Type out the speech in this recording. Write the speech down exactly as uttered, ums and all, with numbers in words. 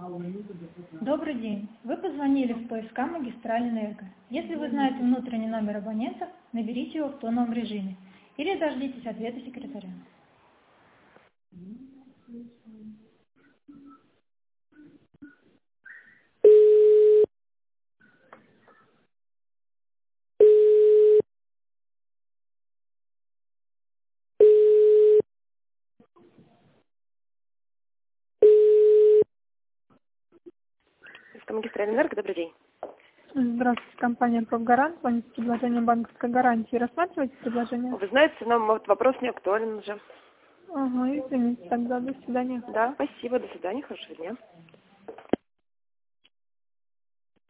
Добрый день. Вы позвонили в П С К «Магистраль Энерго». Если вы знаете внутренний номер абонента, наберите его в тоновом режиме или дождитесь ответа секретаря. Это «Магистраль Энерго», добрый день. Здравствуйте, компания «Профгарант». Звонит с предложением банковской гарантии. Рассматриваете предложение? Вы знаете, нам вот вопрос не актуален уже. Ага, извините, тогда до свидания. Да, спасибо, до свидания, хорошего дня.